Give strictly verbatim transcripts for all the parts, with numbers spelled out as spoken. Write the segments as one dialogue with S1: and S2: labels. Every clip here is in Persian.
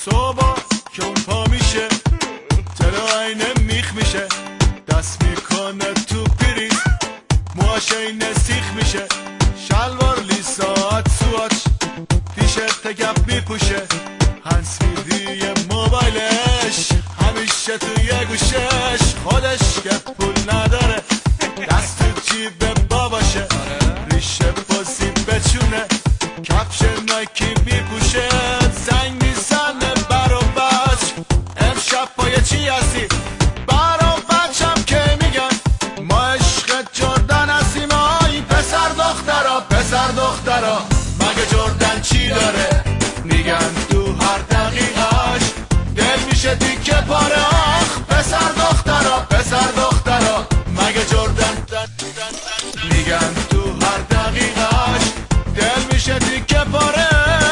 S1: صبح که اون پا میشه ترا عینه میخ میشه، دست میکنه تو پریز موهاش اینه سیخ میشه، شلوار لیساعت سواچ تیشرت گپ میپوشه، هنس میدی موبایلش همیشه توی گوشش، خودش که پول نداره دست تو جیب باباشه، ریشه پاسی بچونه کفش نایکی میپوشه، زنگ میزنه برا بچ امشب پای چی هستی، برا بچم که میگن ما عشق جردن هستیم. آی پسر دخترا پسر دخترا مگه جردن چی داره، میگن تو هر دقیقهش دل میشه تیکه پاره. آخ پسر دخترا پسر دخترا مگه جردن میگن تو هر دقیقهش دل میشه تیکه پاره.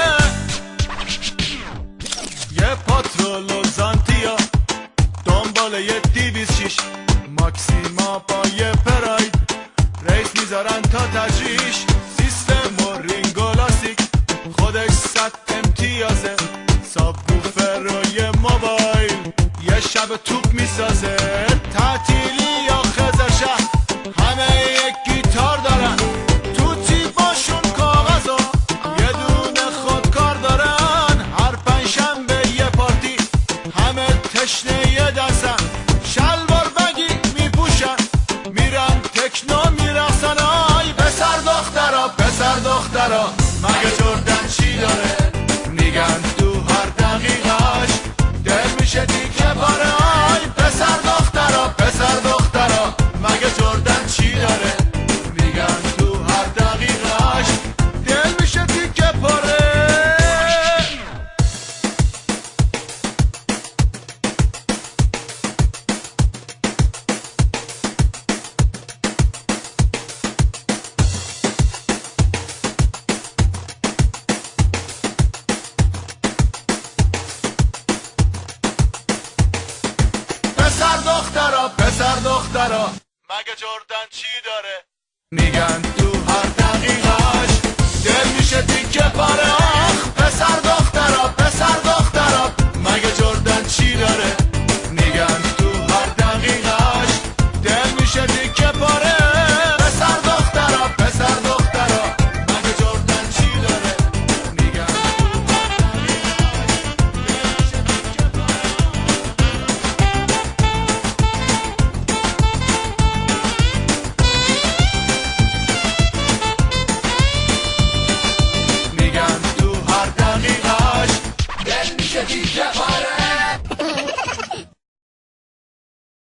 S1: یه پاترول و زانتیا دنبال یه دیویز شیش ماکسیما با یه پراید ریس میذارن تا تجریش، سیستم و رینگولاسیک خودش صد امتیازه، سابوفر و یه موبایل یه شب توپ میسازه، تعطیلی یا خزر شهر همه یک گیتار دارن، تو تیباشون کاغذ و یه دونه خودکار دارن، هر پنجشنبه یه پارتی همه تشنه یه دستن، شلوار بگی میپوشن میرن تکنو میرقصن. آی پسر دخترا پسر دخترا مگه جردن چی داره، میگن تو هر دقیقهش دل میشه دیگه باره. آی پسر دخترا پسر دخترا مگه جردن چی داره، میگن تو هر دقیقهش دل میشه دیگه باره. پسر دخترا پسر دخترا مگه جردن چی داره، میگن تو هر دقیقهش دل میشه تیکه پاره. آخ پسر دخترا پسر دخترا مگه جردن چی داره، میگن تو هر دقیقهش دل میشه تیکه پاره. پسر دخترا پسر دخترا مگه جردن چی داره، میگن تو هر دقیقهش دل میشه تیکه پاره. میگن تو هر دقیقهش دل میشه دیگه پاره.